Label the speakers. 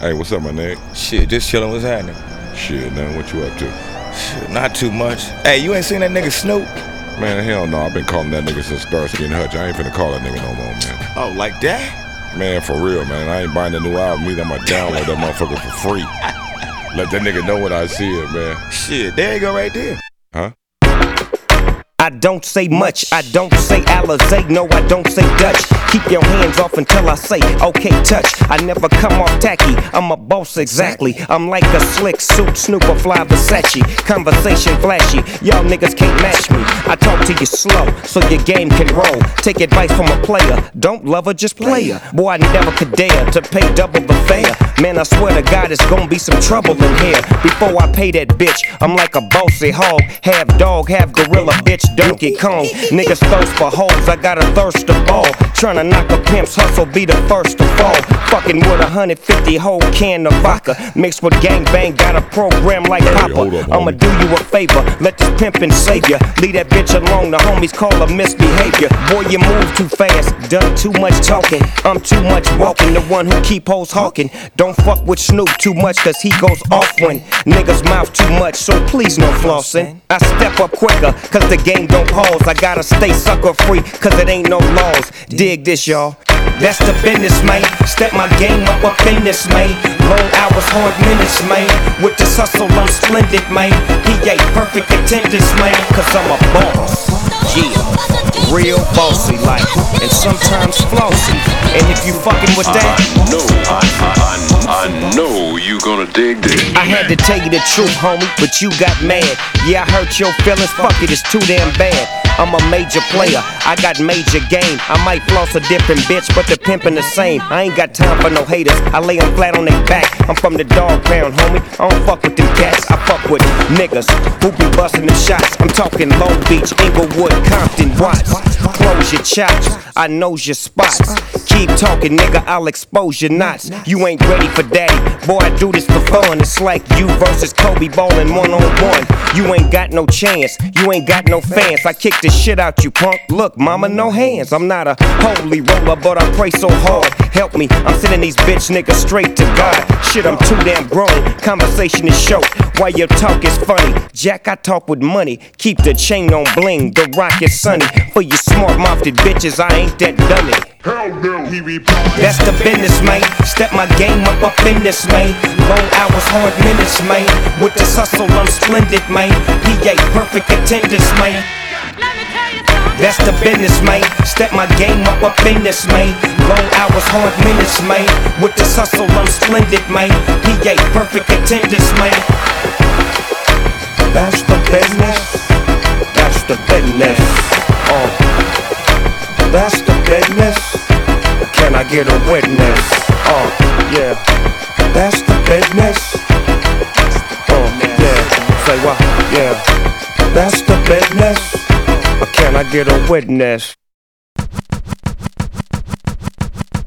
Speaker 1: Hey, what's up, my nigga?
Speaker 2: Shit, just chillin', what's happening?
Speaker 1: Shit, man, what you up to?
Speaker 2: Shit, not too much. Hey, you ain't seen that nigga Snoop?
Speaker 1: Man, hell no, I've been calling that nigga since Starsky and Hutch. I ain't finna call that nigga no more, man.
Speaker 2: Oh, like that?
Speaker 1: Man, for real, man. I ain't buying a new album either. I'ma download that motherfucker for free. Let that nigga know when I see it, man.
Speaker 2: Shit, there you go right there.
Speaker 1: Huh?
Speaker 3: I don't say much, I don't say Alizé, no I don't say Dutch. Keep your hands off until I say, okay, touch. I never come off tacky, I'm a boss exactly. I'm like a slick suit, Snoop or fly Versace. Conversation flashy, y'all niggas can't match me. I talk to you slow, so your game can roll. Take advice from a player, don't love her, just play her. Boy, I never could dare to pay double the fare. Man, I swear to God, it's gonna be some trouble in here. Before I pay that bitch, I'm like a bossy hog. Half dog, half gorilla, bitch, Donkey Kong. Niggas thirst for hoes, I got a thirst to ball. Tryna knock a pimp's hustle, be the first to fall. Fucking with 150 whole can of vodka. Mixed with gangbang, got a program like Papa. I'ma do you a favor, let this pimpin' save ya. Leave that bitch alone, the homies call her misbehavior. Boy, you move too fast, done too much talking. I'm too much walking, the one who keep hoes hawking. Don't fuck with Snoop too much, cause he goes off when niggas mouth too much, so please no flossin'. I step up quicker, cause the game don't pause. I gotta stay sucker free, cause it ain't no laws. Dig this, y'all. That's the business, man. Step my game up in this, man. Long hours, hard minutes, man. With this hustle, I'm splendid, man. He ain't perfect attendance, man. Cause I'm a boss. Yeah. Real bossy like. And sometimes flossy. And if you fucking with that,
Speaker 1: I know you gonna dig this.
Speaker 3: I had to tell you the truth, homie, but you got mad. Yeah, I hurt your feelings, fuck it, it's too damn bad. I'm a major player, I got major game. I might floss a different bitch, but the pimpin' the same. I ain't got time for no haters, I lay them flat on their back. I'm from the dog pound, homie, I don't fuck with them cats. I fuck with niggas who be bustin' them shots. I'm talking Long Beach, Inglewood, Compton, Watts. Close your chops, I knows your spots. Keep talking, nigga, I'll expose your knots. You ain't ready for daddy, boy, I do this for fun. It's like you versus Kobe ballin' one-on-one. You ain't got no chance, you ain't got no fans. I kick the shit out you, punk. Look, mama, no hands. I'm not a holy roller, but I pray so hard. Help me, I'm sending these bitch niggas straight to God. Shit, I'm too damn grown, conversation is short. While your talk is funny, Jack, I talk with money. Keep the chain on bling, the rock is sunny. For you smart-mouthed bitches, I ain't that dummy.
Speaker 1: Hell no, he
Speaker 3: That's the business, man. Step my game up in this, man. Long hours, hard minutes, man. With this hustle, I'm splendid, man. He ain't perfect attendance, man. That's the business, man. Step my game up in this, man. Long hours, hard minutes, man. With this hustle, I'm splendid, man. He ain't perfect attendance, man. That's the business. That's the business. That's the business. Can I get a witness? Yeah. That's the business. Yeah. Say what? Yeah. That's the business. Can I get a witness?